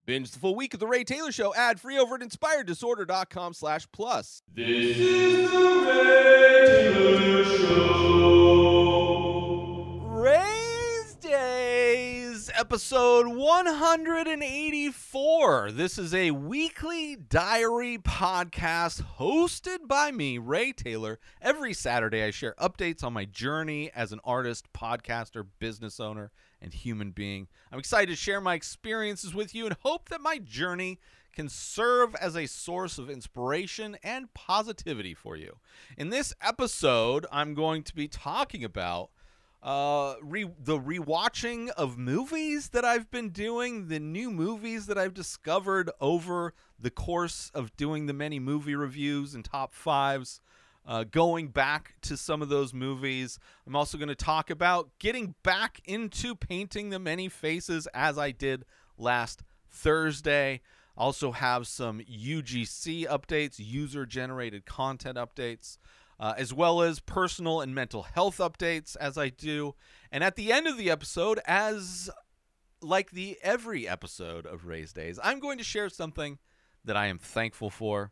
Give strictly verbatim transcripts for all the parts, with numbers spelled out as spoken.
Binge the full week of The Ray Taylor Show ad-free over at inspireddisorder.com slash plus. This is The Ray Taylor Show. Ray's Days, episode one hundred eighty-four. This is a weekly diary podcast hosted by me, Ray Taylor. Every Saturday, I share updates on my journey as an artist, podcaster, business owner, and human being. I'm excited to share my experiences with you and hope that my journey can serve as a source of inspiration and positivity for you. In this episode, I'm going to be talking about uh, re- the rewatching of movies that I've been doing, the new movies that I've discovered over the course of doing the many movie reviews and top fives. Uh, going back to some of those movies. I'm also going to talk about getting back into painting the many faces as I did last Thursday. Also have some U G C updates, user-generated content updates, uh, as well as personal and mental health updates as I do. And at the end of the episode, as like the every episode of Ray's Days, I'm going to share something that I am thankful for.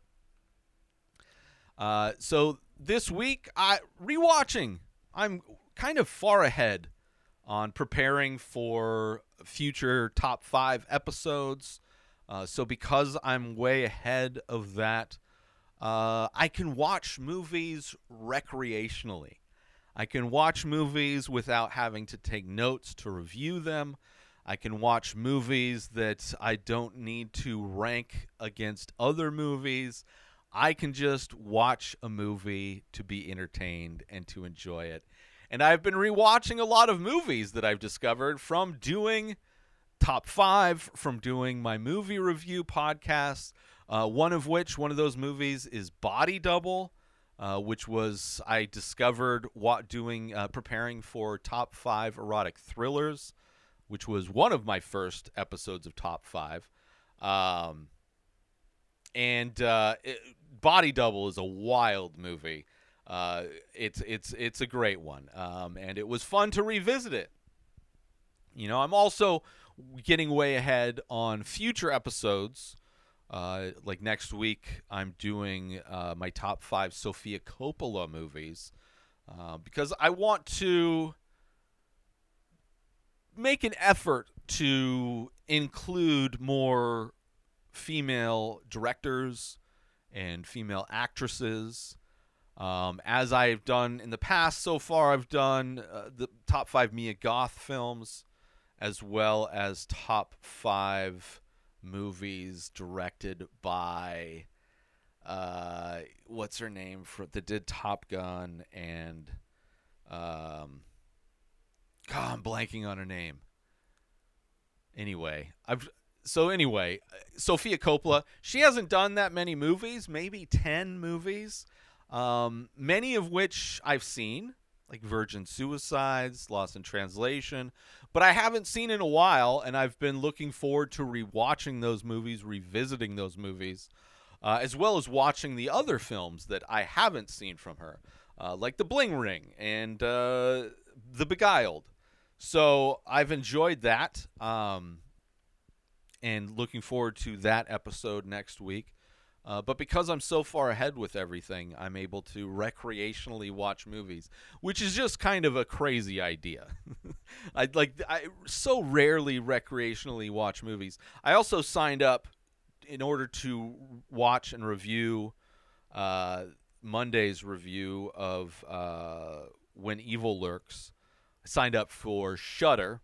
Uh, so this week, I rewatching. I'm kind of far ahead on preparing for future top five episodes. Uh, so because I'm way ahead of that, uh, I can watch movies recreationally. I can watch movies without having to take notes to review them. I can watch movies that I don't need to rank against other movies. I can just watch a movie to be entertained and to enjoy it. And I've been rewatching a lot of movies that I've discovered from doing top five, from doing my movie review podcasts, uh, one of which, one of those movies is Body Double, uh, which was, I discovered what doing, uh, preparing for top five erotic thrillers, which was one of my first episodes of top five. Um, and uh, it, Body Double is a wild movie. Uh, it's it's it's a great one, um, and it was fun to revisit it. You know, I'm also getting way ahead on future episodes. Uh, like next week, I'm doing uh, my top five Sofia Coppola movies uh, because I want to make an effort to include more female directors and female actresses. Um, as I've done in the past so far, I've done uh, the top five Mia Goth films, as well as top five movies directed by, uh, what's her name, for, that did Top Gun, and, um, God, I'm blanking on her name. Anyway, I've... So anyway, Sofia Coppola, she hasn't done that many movies, maybe ten movies, um, many of which I've seen, like Virgin Suicides, Lost in Translation, but I haven't seen in a while, and I've been looking forward to rewatching those movies, revisiting those movies, uh, as well as watching the other films that I haven't seen from her, uh, like The Bling Ring and uh, The Beguiled. So I've enjoyed that. Um... And looking forward to that episode next week. Uh, but because I'm so far ahead with everything, I'm able to recreationally watch movies, which is just kind of a crazy idea. I like I so rarely recreationally watch movies. I also signed up in order to watch and review uh, Monday's review of uh, When Evil Lurks. I signed up for Shudder,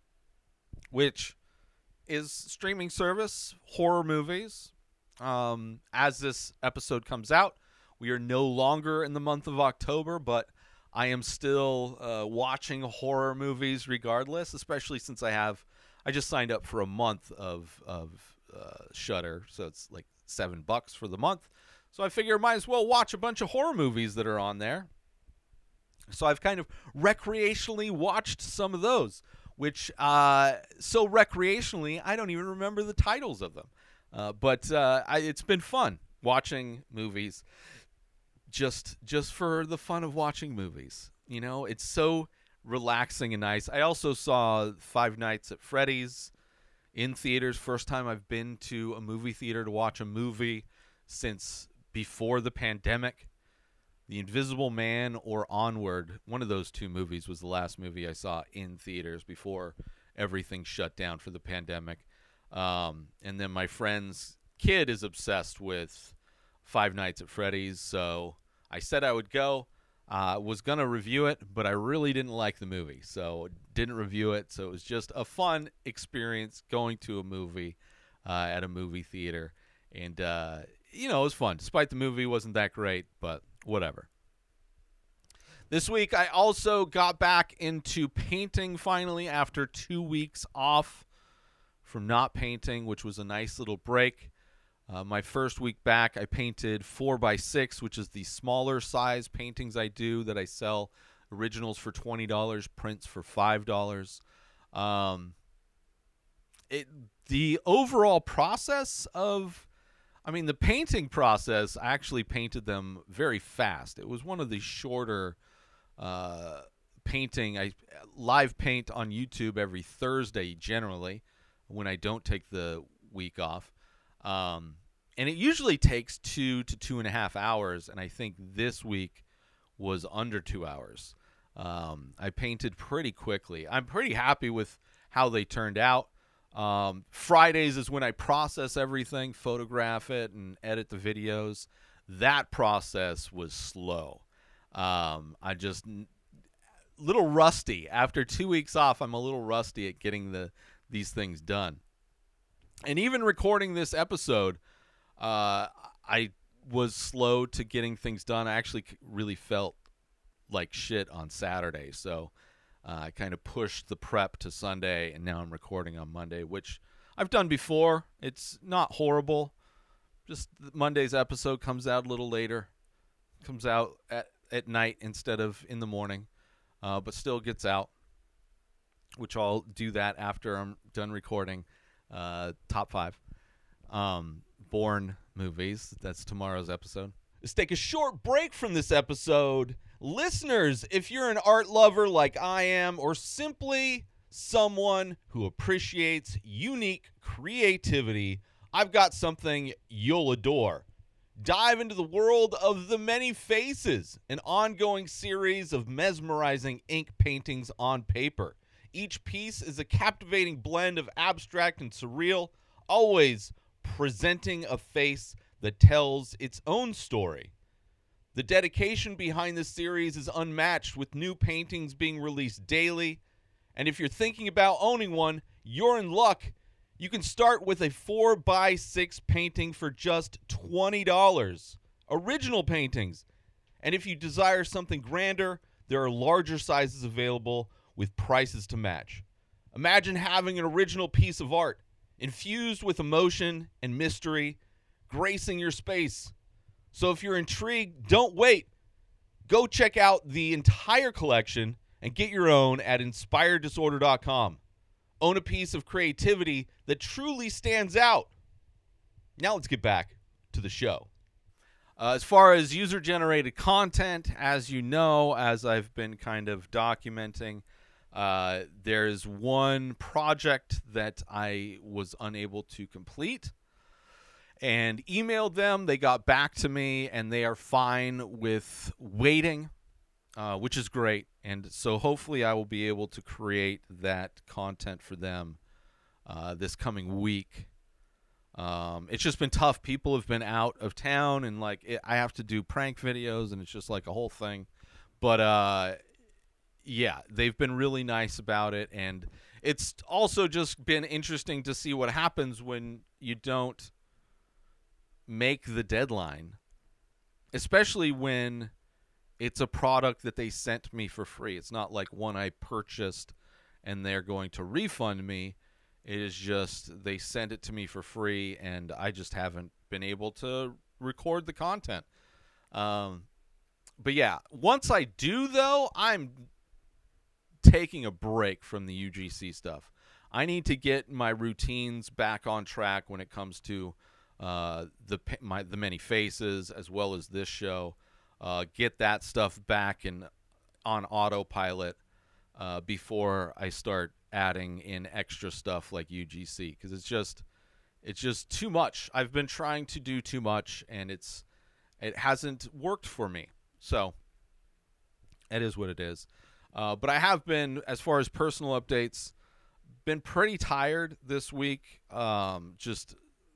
which is streaming service, horror movies. Um, as this episode comes out, we are no longer in the month of October, but I am still uh, watching horror movies regardless, especially since I have, I just signed up for a month of, of uh, Shudder, so it's like seven bucks for the month. So I figure I might as well watch a bunch of horror movies that are on there. So I've kind of recreationally watched some of those, which uh, so recreationally, I don't even remember the titles of them. Uh, but uh, I, it's been fun watching movies just just for the fun of watching movies. You know, it's so relaxing and nice. I also saw Five Nights at Freddy's in theaters. First time I've been to a movie theater to watch a movie since before the pandemic. The Invisible Man or Onward, one of those two movies was the last movie I saw in theaters before everything shut down for the pandemic. Um, and then my friend's kid is obsessed with Five Nights at Freddy's, so I said I would go. Uh, was going to review it, but I really didn't like the movie, so didn't review it. So it was just a fun experience going to a movie uh, at a movie theater. And, uh, you know, it was fun. Despite the movie wasn't that great, but whatever. This week, I also got back into painting finally after two weeks off from not painting, which was a nice little break. Uh, my first week back, I painted four by six, which is the smaller size paintings I do that I sell originals for twenty dollars, prints for five dollars. Um, it, the overall process of, I mean, the painting process, I actually painted them very fast. It was one of the shorter uh, painting. I live paint on YouTube every Thursday generally when I don't take the week off. Um, and it usually takes two to two and a half hours, and I think this week was under two hours. Um, I painted pretty quickly. I'm pretty happy with how they turned out. Um, Fridays is when I process everything, photograph it, and edit the videos. That process was slow. Um, I just a little rusty. After two weeks off, I'm a little rusty at getting the these things done. And even recording this episode, uh, I was slow to getting things done. I actually really felt like shit on Saturday, so uh, I kind of pushed the prep to Sunday, and now I'm recording on Monday, which I've done before. It's not horrible. Just Monday's episode comes out a little later. Comes out at, at night instead of in the morning, uh, but still gets out, which I'll do that after I'm done recording. Uh, top five um, Bourne movies. That's tomorrow's episode. Let's take a short break from this episode. Listeners, if you're an art lover like I am, or simply someone who appreciates unique creativity, I've got something you'll adore. Dive into the world of The Many Faces, an ongoing series of mesmerizing ink paintings on paper. Each piece is a captivating blend of abstract and surreal, always presenting a face that tells its own story. The dedication behind this series is unmatched, with new paintings being released daily. And if you're thinking about owning one, you're in luck. You can start with a four by six painting for just twenty dollars. Original paintings. And if you desire something grander, there are larger sizes available with prices to match. Imagine having an original piece of art, infused with emotion and mystery, gracing your space. So if you're intrigued, don't wait. Go check out the entire collection and get your own at inspired disorder dot com. Own a piece of creativity that truly stands out. Now let's get back to the show. Uh, as far as user-generated content, as you know, as I've been kind of documenting, uh, there's one project that I was unable to complete and emailed them. They got back to me, and they are fine with waiting, uh, which is great. And so hopefully I will be able to create that content for them uh, this coming week. Um, it's just been tough. People have been out of town, and like it, I have to do prank videos, and it's just like a whole thing. But uh, yeah, they've been really nice about it, and it's also just been interesting to see what happens when you don't make the deadline, especially when it's a product that they sent me for free. It's not like one I purchased and they're going to refund me. It is just they send it to me for free, and I just haven't been able to record the content. Um, but yeah, once I do, though, I'm taking a break from the U G C stuff. I need to get my routines back on track when it comes to uh, the my the Many Faces as well as this show. Uh, get that stuff back and on autopilot. uh, before I start adding in extra stuff like U G C, because it's just it's just too much. I've been trying to do too much, and it's it hasn't worked for me. So it is what it is. Uh, but I have been, as far as personal updates, been pretty tired this week. Um, just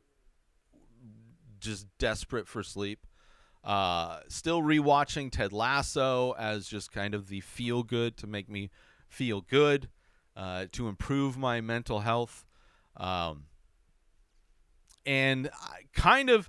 just desperate for sleep. Uh, still rewatching Ted Lasso as just kind of the feel good to make me feel good, uh, to improve my mental health. Um, and I kind of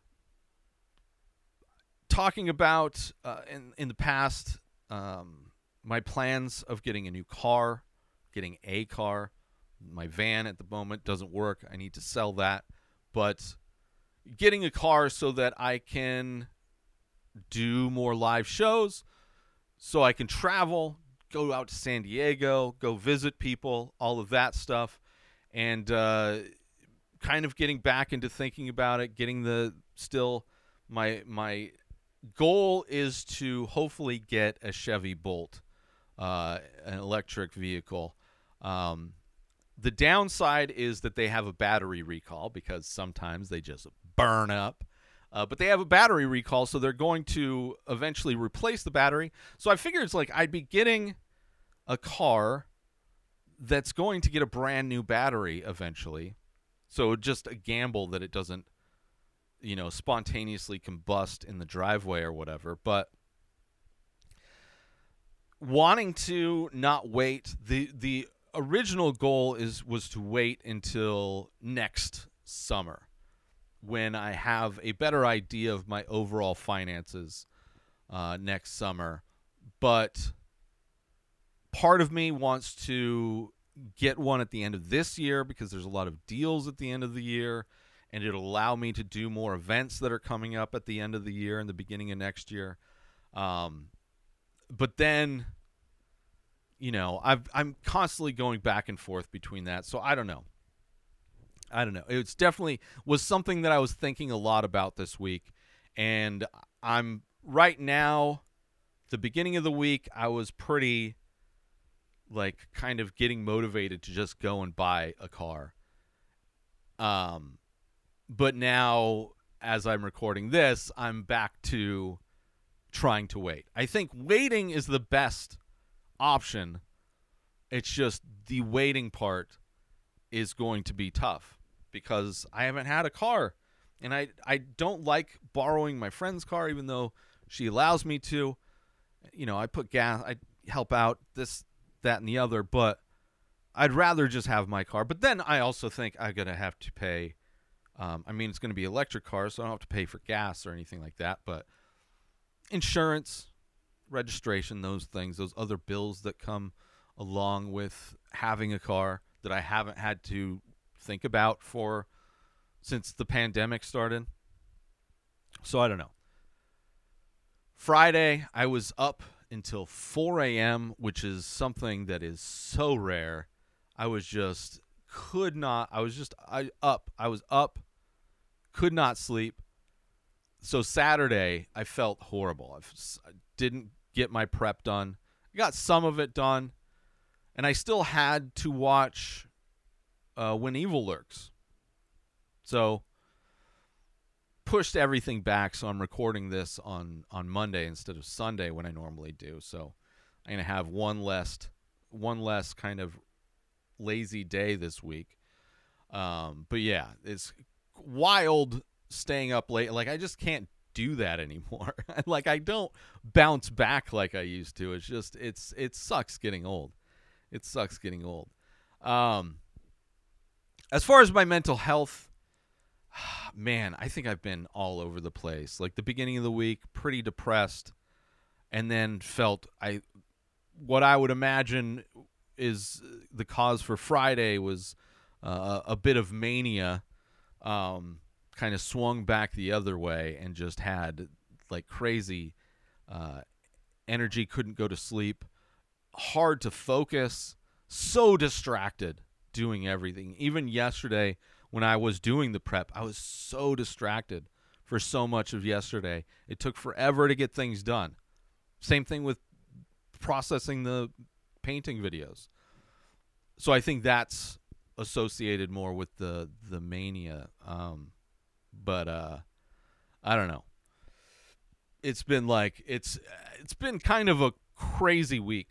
talking about uh, in, in the past, um, my plans of getting a new car, getting a car. My van at the moment doesn't work. I need to sell that. But getting a car so that I can do more live shows, so I can travel, go out to San Diego, go visit people, all of that stuff, and uh, kind of getting back into thinking about it, getting the still my my goal is to hopefully get a Chevy Bolt, uh, an electric vehicle. Um, the downside is that they have a battery recall because sometimes they just burn up. Uh, but they have a battery recall, so they're going to eventually replace the battery. So I figure it's like I'd be getting a car that's going to get a brand new battery eventually. So just a gamble that it doesn't, you know, spontaneously combust in the driveway or whatever. But wanting to not wait, the the original goal is was to wait until next summer, when I have a better idea of my overall finances uh, next summer. But part of me wants to get one at the end of this year because there's a lot of deals at the end of the year, and it'll allow me to do more events that are coming up at the end of the year and the beginning of next year. Um, but then, you know, I've, I'm constantly going back and forth between that, so I don't know. I don't know. It's definitely was something that I was thinking a lot about this week. And I'm right now, the beginning of the week, I was pretty like kind of getting motivated to just go and buy a car. Um, but now as I'm recording this, I'm back to trying to wait. I think waiting is the best option. It's just the waiting part is going to be tough because I haven't had a car, and I I don't like borrowing my friend's car, even though she allows me to. You know, I put gas, I help out this, that, and the other, but I'd rather just have my car. But then I also think I'm going to have to pay, um, I mean, it's going to be an electric car, so I don't have to pay for gas or anything like that, but insurance, registration, those things, those other bills that come along with having a car that I haven't had to think about for since the pandemic started. So I don't know. Friday, I was up until four a.m., which is something that is so rare. I was just could not, I was just I up. I was up, could not sleep. So Saturday, I felt horrible. I didn't get my prep done. I got some of it done, and I still had to watch uh, When Evil Lurks. So pushed everything back, so I'm recording this on, on Monday instead of Sunday when I normally do. So I'm going to have one less, one less kind of lazy day this week. Um, but yeah, it's wild staying up late. Like, I just can't do that anymore. Like, I don't bounce back like I used to. It's just, it's, it sucks getting old. It sucks getting old. Um, as far as my mental health, man, I think I've been all over the place. Like, the beginning of the week, pretty depressed, and then felt I, what I would imagine is the cause for Friday was uh, a bit of mania. Um, kind of swung back the other way and just had like crazy uh, energy, couldn't go to sleep, hard to focus, so distracted doing everything. Even yesterday when I was doing the prep, I was so distracted for so much of yesterday. It took forever to get things done. Same thing with processing the painting videos. So I think that's associated more with the the mania. Um, but uh, I don't know. It's been like it's it's been kind of a crazy week.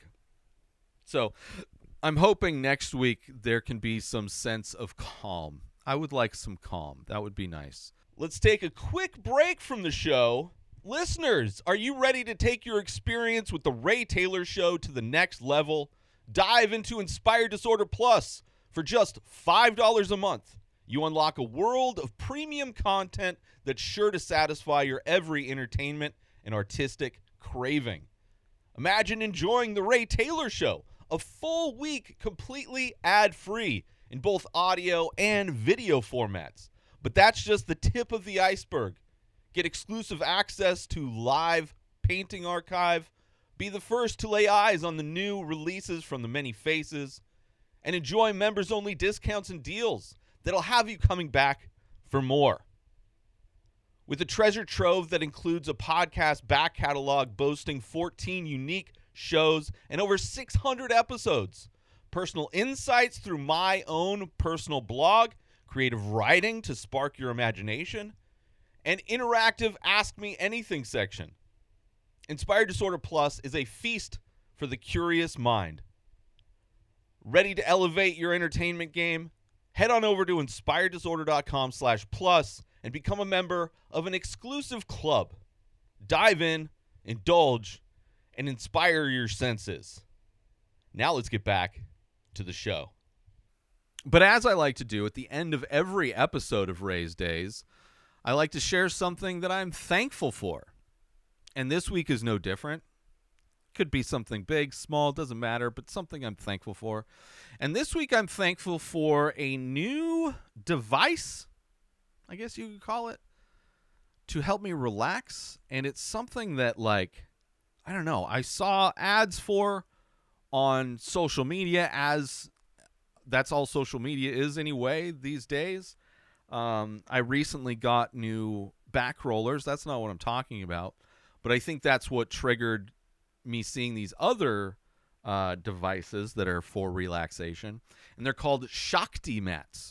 So I'm hoping next week there can be some sense of calm. I would like some calm. That would be nice. Let's take a quick break from the show. Listeners, are you ready to take your experience with the Ray Taylor Show to the next level? Dive into Inspired Disorder Plus for just five dollars a month. You unlock a world of premium content that's sure to satisfy your every entertainment and artistic craving. Imagine enjoying the Ray Taylor Show, a full week completely ad-free in both audio and video formats. But that's just the tip of the iceberg. Get exclusive access to live painting archive, be the first to lay eyes on the new releases from the many faces, and enjoy members-only discounts and deals that'll have you coming back for more. With a treasure trove that includes a podcast back catalog boasting fourteen unique shows and over six hundred episodes, personal insights through my own personal blog, creative writing to spark your imagination, and interactive Ask Me Anything section. Inspired Disorder Plus is a feast for the curious mind. Ready to elevate your entertainment game? Head on over to inspireddisorder.com slash plus and become a member of an exclusive club. Dive in, indulge, and inspire your senses. Now let's get back to the show. But as I like to do at the end of every episode of Ray's Days, I like to share something that I'm thankful for. And this week is no different. Could be something big, small, doesn't matter, but something I'm thankful for. And this week I'm thankful for a new device, I guess you could call it, to help me relax. And it's something that, like, I don't know, I saw ads for on social media, as that's all social media is anyway these days. Um, I recently got new back rollers. That's not what I'm talking about. But I think that's what triggered me seeing these other uh, devices that are for relaxation. And they're called Shakti mats,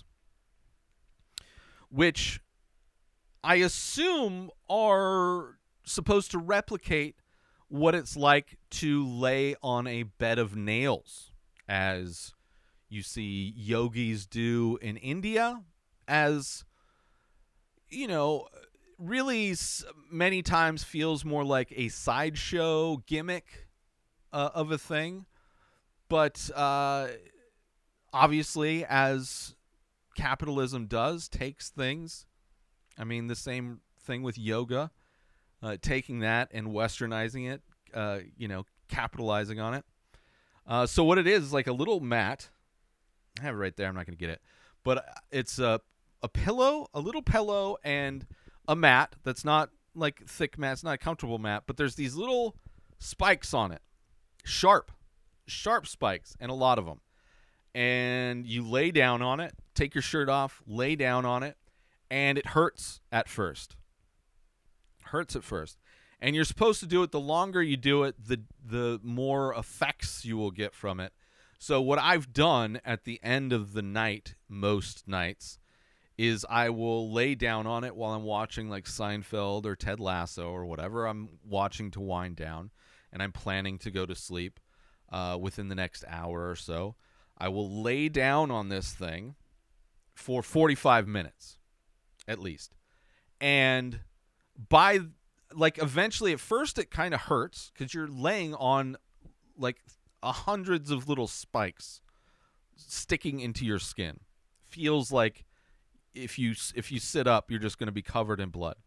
which I assume are supposed to replicate what it's like to lay on a bed of nails, as you see yogis do in India, as, you know, really many times feels more like a sideshow gimmick uh, of a thing. But uh, obviously, as capitalism does, takes things. I mean, the same thing with yoga, uh, taking that and westernizing it, uh, you know, capitalizing on it. Uh, so what it is is like a little mat. I have it right there. I'm not going to get it. But it's a, a pillow, a little pillow, and a mat that's not like thick mat. It's not a comfortable mat, but there's these little spikes on it. Sharp, sharp spikes, and a lot of them. And you lay down on it, take your shirt off, lay down on it, and it hurts at first. Hurts at first. And you're supposed to do it, the longer you do it, the the more effects you will get from it. So what I've done at the end of the night, most nights, is I will lay down on it while I'm watching like Seinfeld or Ted Lasso or whatever I'm watching to wind down, and I'm planning to go to sleep uh, within the next hour or so. I will lay down on this thing for forty-five minutes, at least. And by, like, eventually, at first it kind of hurts because you're laying on, like, a hundreds of little spikes sticking into your skin. Feels like if you if you sit up, you're just going to be covered in blood.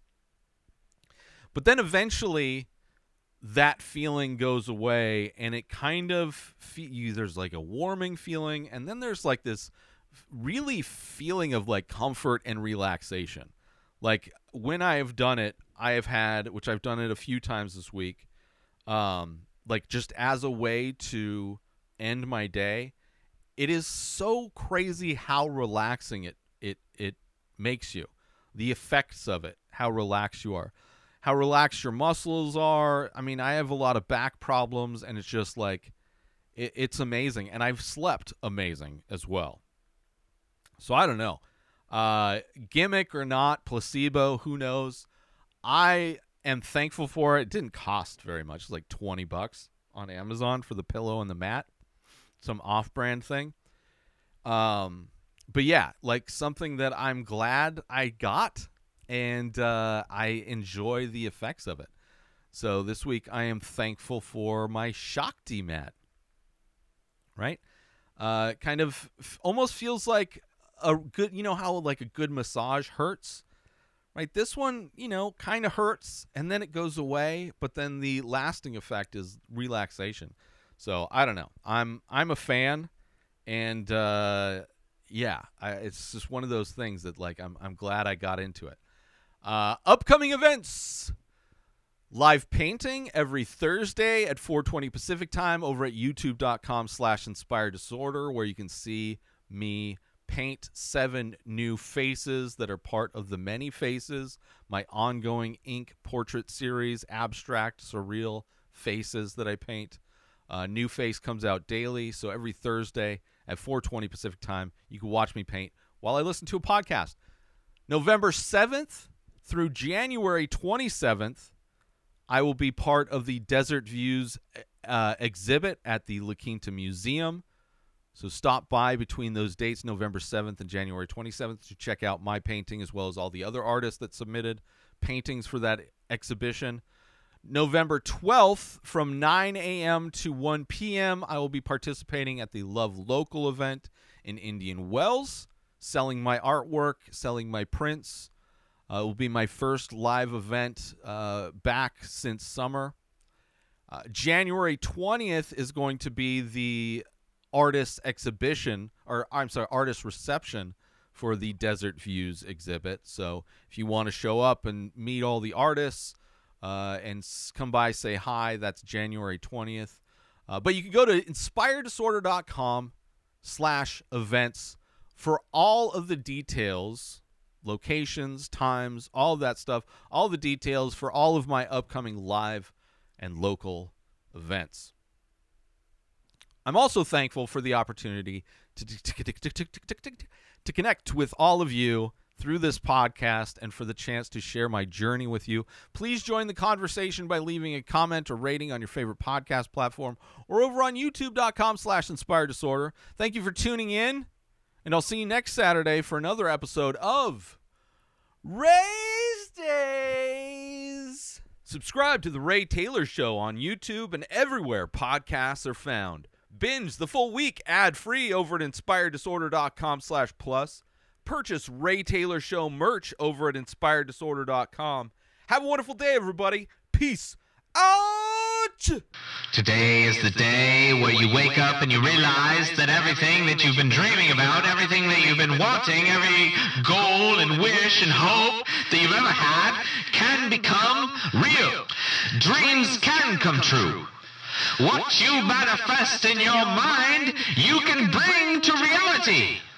But then eventually that feeling goes away, and it kind of fe- there's like a warming feeling, and then there's like this really feeling of like comfort and relaxation. Like when I have done it, I have had, which I've done it a few times this week, um, like just as a way to end my day. It is so crazy how relaxing it it it makes you. The effects of it, how relaxed you are, how relaxed your muscles are. I mean, I have a lot of back problems, and it's just like it, it's amazing, and I've slept amazing as well. So I don't know. Uh, gimmick or not, placebo, who knows? I am thankful for it. It didn't cost very much. It's like twenty bucks on Amazon for the pillow and the mat. Some off-brand thing. Um, but yeah, like something that I'm glad I got, and uh, I enjoy the effects of it. So this week I am thankful for my Shakti mat. Right? Uh, kind of f- almost feels like a good, you know how like a good massage hurts? Right? This one, you know, kind of hurts and then it goes away, but then the lasting effect is relaxation. So I don't know. I'm I'm a fan, and uh, yeah, I, it's just one of those things that like I'm I'm glad I got into it. Uh, upcoming events: live painting every Thursday at four twenty Pacific time over at youtube dot com slash inspired disorder, where you can see me paint seven new faces that are part of the many faces, my ongoing ink portrait series, abstract, surreal faces that I paint. Uh, new face comes out daily, so every Thursday at four twenty Pacific time, you can watch me paint while I listen to a podcast. November seventh through January twenty-seventh, I will be part of the Desert Views uh, exhibit at the La Quinta Museum. So stop by between those dates, November seventh and January twenty-seventh, to check out my painting as well as all the other artists that submitted paintings for that exhibition. November twelfth from nine a.m. to one p.m., I will be participating at the Love Local event in Indian Wells, selling my artwork, selling my prints. Uh, it will be my first live event uh, back since summer. Uh, January twentieth is going to be the artist exhibition, or I'm sorry, artist reception for the Desert Views exhibit. So if you want to show up and meet all the artists uh, and s- come by, say hi, that's January twentieth. Uh, but you can go to inspired disorder dot com slash events for all of the details, locations, times, all of that stuff, all the details for all of my upcoming live and local events. I'm also thankful for the opportunity to, to, to, to, to, to, to connect with all of you through this podcast and for the chance to share my journey with you. Please join the conversation by leaving a comment or rating on your favorite podcast platform or over on youtube dot com slash inspired disorder. Thank you for tuning in, and I'll see you next Saturday for another episode of Ray's Days. Subscribe to The Ray Taylor Show on YouTube and everywhere podcasts are found. Binge the full week ad-free over at inspired disorder dot com slash plus. Purchase Ray Taylor Show merch over at inspired disorder dot com. Have a wonderful day, everybody. Peace out! Today is the day where you wake up and you realize that everything that you've been dreaming about, everything that you've been wanting, every goal and wish and hope that you've ever had can become real. Dreams can come true. What you manifest in your mind, you can bring to reality.